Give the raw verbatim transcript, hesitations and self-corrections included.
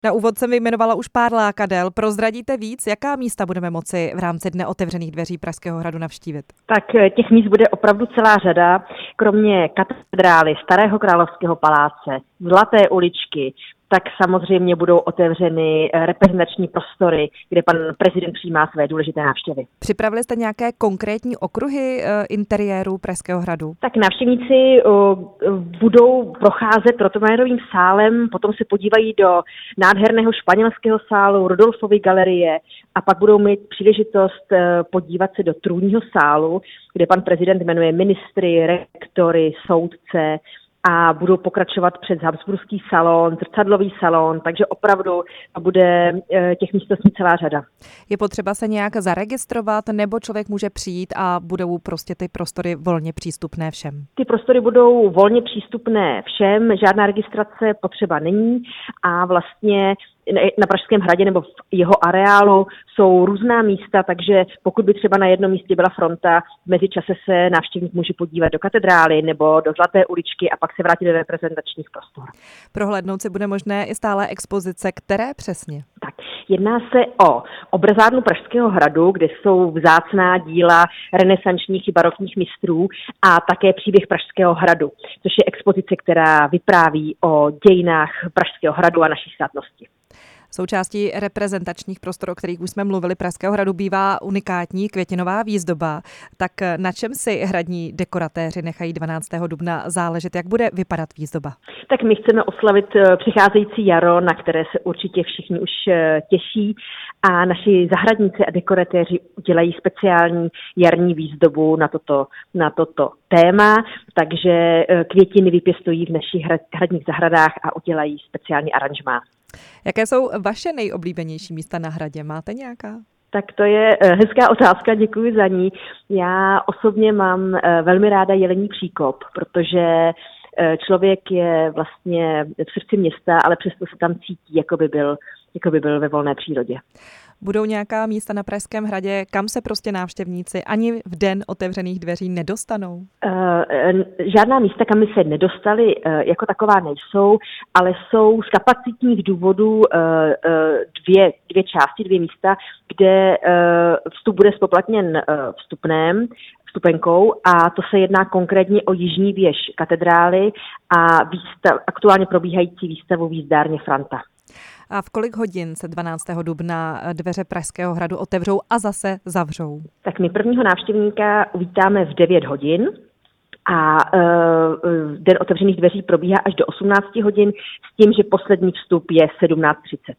Na úvod jsem vyjmenovala už pár lákadel. Prozradíte víc, jaká místa budeme moci v rámci Dne otevřených dveří Pražského hradu navštívit? Tak těch míst bude opravdu celá řada. Kromě katedrály, Starého královského paláce, Zlaté uličky, tak samozřejmě budou otevřeny reprezentační prostory, kde pan prezident přijímá své důležité návštěvy. Připravili jste nějaké konkrétní okruhy interiéru Pražského hradu? Tak návštěvníci budou procházet Rotomajerovým sálem, potom se podívají do nádherného španělského sálu, Rudolfovy galerie a pak budou mít příležitost podívat se do trůního sálu, kde pan prezident jmenuje ministry, rektory, soudce, a budou pokračovat přes Habsburský salon, zrcadlový salon, takže opravdu bude těch místností celá řada. Je potřeba se nějak zaregistrovat, nebo člověk může přijít a budou prostě ty prostory volně přístupné všem? Ty prostory budou volně přístupné všem, žádná registrace potřeba není a vlastně na Pražském hradě nebo v jeho areálu jsou různá místa, takže pokud by třeba na jednom místě byla fronta, v mezičase se návštěvník může podívat do katedrály nebo do Zlaté uličky a pak se vrátit do reprezentačních prostor. Prohlédnout si bude možné i stále expozice, které přesně? Tak, jedná se o obrazárnu Pražského hradu, kde jsou vzácná díla renesančních i barokních mistrů a také příběh Pražského hradu, což je expozice, která vypráví o dějinách Pražského hradu a naší státnosti. Součástí reprezentačních prostor, o kterých už jsme mluvili, Pražského hradu bývá unikátní květinová výzdoba. Tak na čem si hradní dekoratéři nechají dvanáctého dubna záležet? Jak bude vypadat výzdoba? Tak my chceme oslavit přicházející jaro, na které se určitě všichni už těší a naši zahradníci a dekoratéři udělají speciální jarní výzdobu na toto, na toto téma, takže květiny vypěstují v našich hradních zahradách a udělají speciální aranžmá. Jaké jsou vaše nejoblíbenější místa na hradě? Máte nějaká? Tak to je hezká otázka, děkuji za ní. Já osobně mám velmi ráda Jelení příkop, protože člověk je vlastně v srdci města, ale přesto se tam cítí, jako by byl, jako by byl ve volné přírodě. Budou nějaká místa na Pražském hradě, kam se prostě návštěvníci ani v den otevřených dveří nedostanou? Uh, žádná místa, kam se nedostali, uh, jako taková nejsou, ale jsou z kapacitních důvodů uh, uh, dvě, dvě části, dvě místa, kde uh, vstup bude spoplatněn uh, vstupném, vstupenkou a to se jedná konkrétně o jižní věž katedrály a výstav, aktuálně probíhající výstavu v jízdárně Franta. A v kolik hodin se dvanáctého dubna dveře Pražského hradu otevřou a zase zavřou? Tak my prvního návštěvníka uvítáme v devět hodin a uh, den otevřených dveří probíhá až do osmnáct hodin s tím, že poslední vstup je sedmnáct třicet.